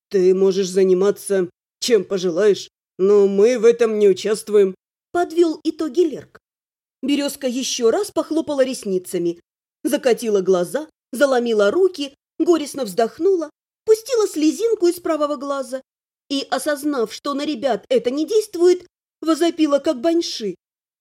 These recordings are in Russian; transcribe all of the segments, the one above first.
Ты можешь заниматься чем пожелаешь, но мы в этом не участвуем. Подвел итоги Лерк. Березка еще раз похлопала ресницами, закатила глаза, заломила руки, горестно вздохнула, пустила слезинку из правого глаза и, осознав, что на ребят это не действует, возопила, как баньши.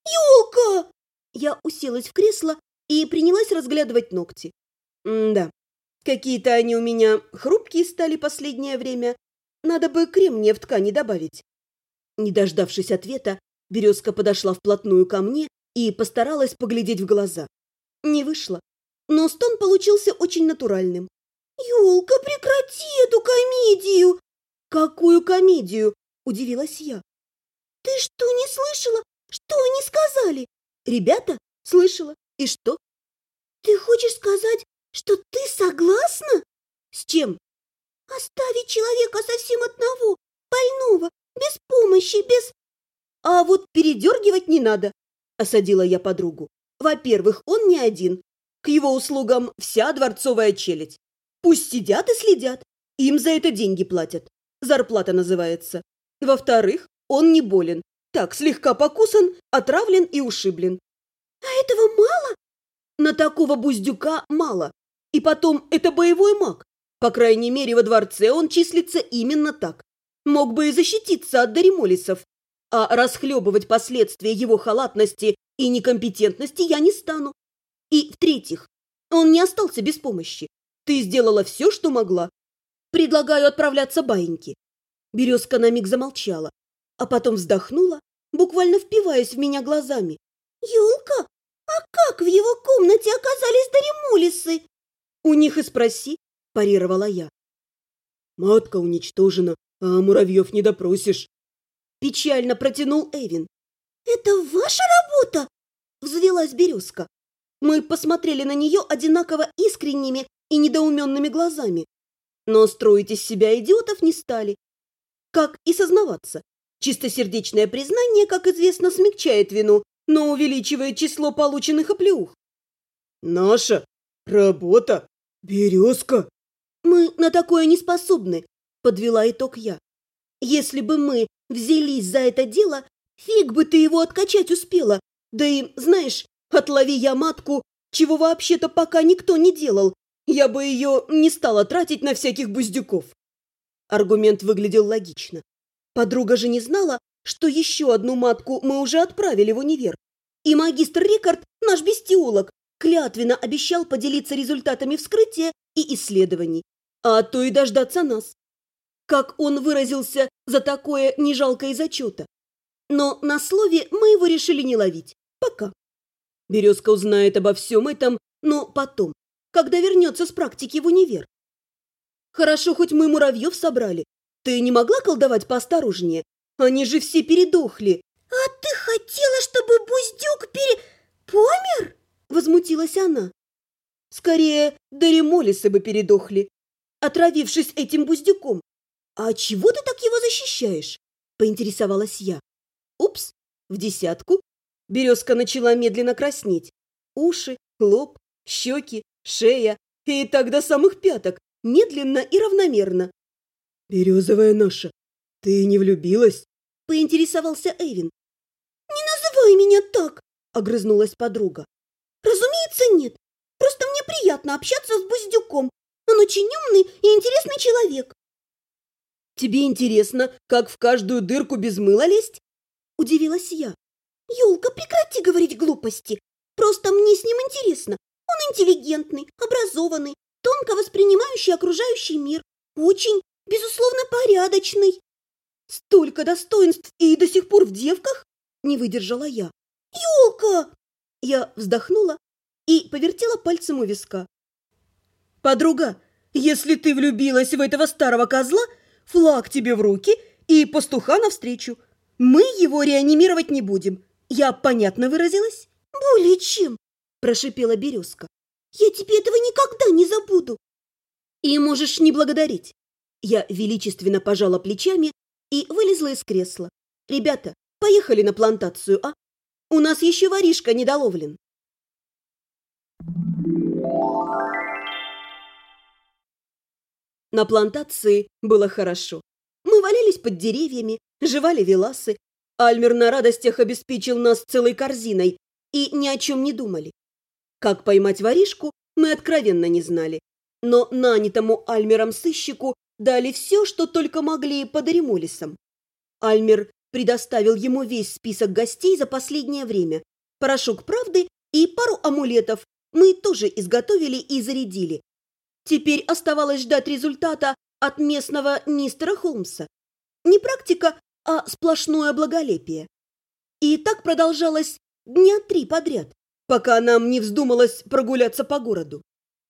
«Ёлка!» Я уселась в кресло и принялась разглядывать ногти. Да, какие-то они у меня хрупкие стали последнее время. Надо бы кремния в ткани добавить. Не дождавшись ответа, Березка подошла вплотную ко мне и постаралась поглядеть в глаза. Не вышло, но стон получился очень натуральным. «Ёлка, прекрати эту комедию!» «Какую комедию?» – удивилась я. «Ты что, не слышала? Что они сказали?» «Ребята?» – слышала. И что? «Ты хочешь сказать, что ты согласна?» «С чем?» «Оставить человека совсем одного, больного, без помощи, без...» «А вот передергивать не надо», – осадила я подругу. «Во-первых, он не один. К его услугам вся дворцовая челядь. Пусть сидят и следят. Им за это деньги платят. Зарплата называется. Во-вторых, он не болен. Так, слегка покусан, отравлен и ушиблен». «А этого мало?» «На такого буздюка мало. И потом, это боевой маг. По крайней мере, во дворце он числится именно так. Мог бы и защититься от даримолисов. А расхлебывать последствия его халатности и некомпетентности я не стану. И, в-третьих, он не остался без помощи. Ты сделала все, что могла. Предлагаю отправляться баиньки». Березка на миг замолчала, а потом вздохнула, буквально впиваясь в меня глазами. «Ёлка, а как в его комнате оказались даримолисы?» «У них и спроси», – парировала я. «Матка уничтожена, а муравьев не допросишь», – печально протянул Эвин. «Это ваша работа?» – взвилась Березка. Мы посмотрели на нее одинаково искренними и недоуменными глазами, но строить из себя идиотов не стали. Как и сознаваться. Чистосердечное признание, как известно, смягчает вину, но увеличивает число полученных оплеух. «Наша работа, Березка!» «Мы на такое не способны», – подвела итог я. «Если бы мы взялись за это дело, фиг бы ты его откачать успела. Да и, знаешь, отлови я матку, чего вообще-то пока никто не делал, я бы ее не стала тратить на всяких буздюков». Аргумент выглядел логично. Подруга же не знала, что еще одну матку мы уже отправили в универ. И магистр Рикард, наш бестиолог, клятвенно обещал поделиться результатами вскрытия и исследований, а то и дождаться нас. Как он выразился, за такое не жалко и зачета. Но на слове мы его решили не ловить. Пока. Березка узнает обо всем этом, но потом, когда вернется с практики в универ. Хорошо, хоть мы муравьев собрали. Ты не могла колдовать поосторожнее? Они же все передохли. «А ты хотела, чтобы буздюк помер?» – возмутилась она. «Скорее, даримолисы бы передохли, отравившись этим буздюком. А чего ты так его защищаешь?» – поинтересовалась я. Упс, в десятку. Березка начала медленно краснеть. Уши, лоб, щеки, шея и так до самых пяток, медленно и равномерно. «Березовая наша, ты не влюбилась?» – поинтересовался Эвин. «Не называй меня так!» – огрызнулась подруга. «Разумеется, нет. Просто мне приятно общаться с буздюком. Он очень умный и интересный человек». «Тебе интересно, как в каждую дырку без мыла лезть?» – удивилась я. «Ёлка, прекрати говорить глупости. Просто мне с ним интересно. Он интеллигентный, образованный, тонко воспринимающий окружающий мир. Очень, безусловно, порядочный». «Столько достоинств и до сих пор в девках?» – не выдержала я. «Ёлка!» Я вздохнула и повертела пальцем у виска. «Подруга, если ты влюбилась в этого старого козла, флаг тебе в руки и пастуха навстречу. Мы его реанимировать не будем. Я понятно выразилась?» «Более чем», – прошипела Березка. «Я тебе этого никогда не забуду». «И можешь не благодарить». Я величественно пожала плечами и вылезла из кресла. «Ребята, поехали на плантацию, а? У нас еще воришка недоловлен». На плантации было хорошо. Мы валялись под деревьями, жевали веласы. Альмер на радостях обеспечил нас целой корзиной и ни о чем не думали. Как поймать воришку, мы откровенно не знали. Но нанятому Альмером сыщику дали все, что только могли под Эремолисом. Альмер предоставил ему весь список гостей за последнее время. Порошок правды и пару амулетов мы тоже изготовили и зарядили. Теперь оставалось ждать результата от местного мистера Холмса. Не практика, а сплошное благолепие. И так продолжалось дня 3 подряд, пока нам не вздумалось прогуляться по городу.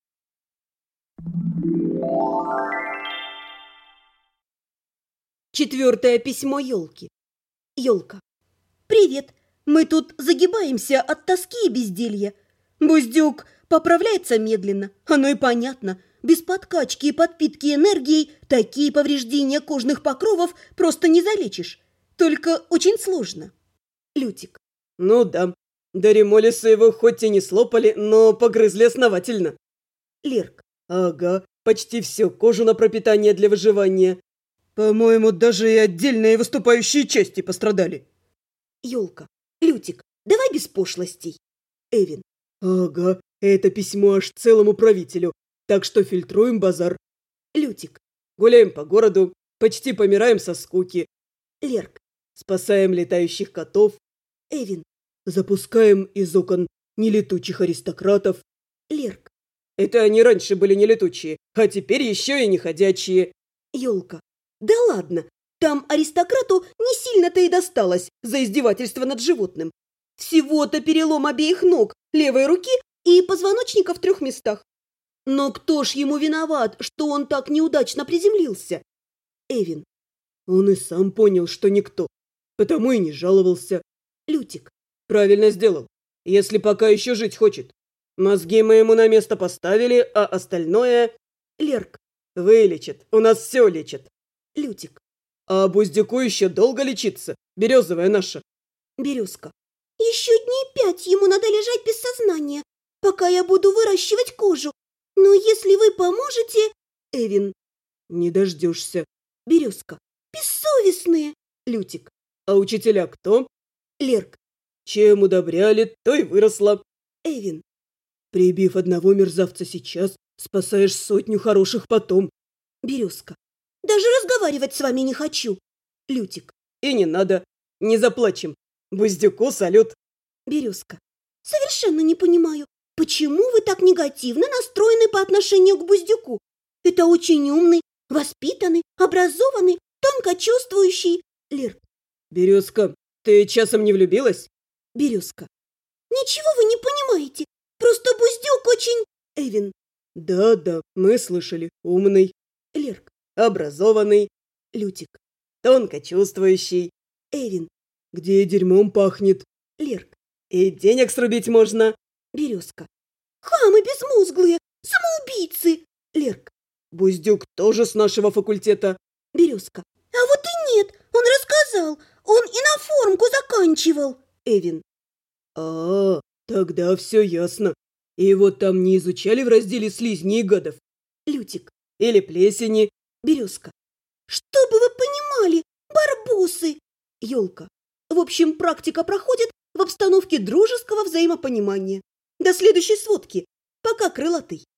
Четвертое письмо елки. Елка. «Привет. Мы тут загибаемся от тоски и безделья. Буздюк поправляется медленно. Оно и понятно. Без подкачки и подпитки энергией такие повреждения кожных покровов просто не залечишь. Только очень сложно». Лютик. Ну да, до Ремолиса его хоть и не слопали, но погрызли основательно. Лерк. Ага, почти все, кожу на пропитание для выживания. По-моему, даже и отдельные выступающие части пострадали. Елка. Лютик, давай без пошлостей. Эвин. Ага, это письмо аж целому правителю, так что фильтруем базар. Лютик. Гуляем по городу, почти помираем со скуки. Лерк. Спасаем летающих котов. Эвин. Запускаем из окон нелетучих аристократов. Лерк. Это они раньше были нелетучие, а теперь еще и неходячие. Елка. Да ладно, там аристократу не сильно-то и досталось за издевательство над животным. Всего-то перелом обеих ног, левой руки и позвоночника в 3 местах. Но кто ж ему виноват, что он так неудачно приземлился? Эвин. Он и сам понял, что никто, потому и не жаловался. Лютик. Правильно сделал, если пока еще жить хочет. Мозги мы ему на место поставили, а остальное... Лерк. Вылечит, у нас все лечит. Лютик. А Буздюку еще долго лечиться, березовая наша. Березка. Еще дней 5 ему надо лежать без сознания, пока я буду выращивать кожу. Но если вы поможете... Эвин. Не дождешься. Березка. Бессовестные. Лютик. А учителя кто? Лерк. Чем удобряли, то и выросла. Эвин. Прибив одного мерзавца сейчас, спасаешь 100 хороших потом. Березка. Даже разговаривать с вами не хочу. Лютик. И не надо, не заплачем. Буздюку салют. Березка. Совершенно не понимаю, почему вы так негативно настроены по отношению к Буздюку? Это очень умный, воспитанный, образованный, тонко чувствующий... Лерк. Березка, ты часом не влюбилась? Березка. Ничего вы не понимаете. Просто Буздюк очень... Эвин. Да, мы слышали. Умный. Лерк. Образованный. Лютик. Тонко чувствующий. Эвин. Где дерьмом пахнет. Лерк. И денег срубить можно. Березка. Хамы безмозглые, самоубийцы. Лерк. Буздюк тоже с нашего факультета. Березка. А вот и нет, он рассказал. Он и на формку заканчивал. Эвин. Тогда все ясно. И вот там не изучали в разделе слизней и гадов? Лютик. Или плесени? Березка. Чтобы вы понимали, барбосы. Елка. В общем, практика проходит в обстановке дружеского взаимопонимания. До следующей сводки. Пока, крылатый.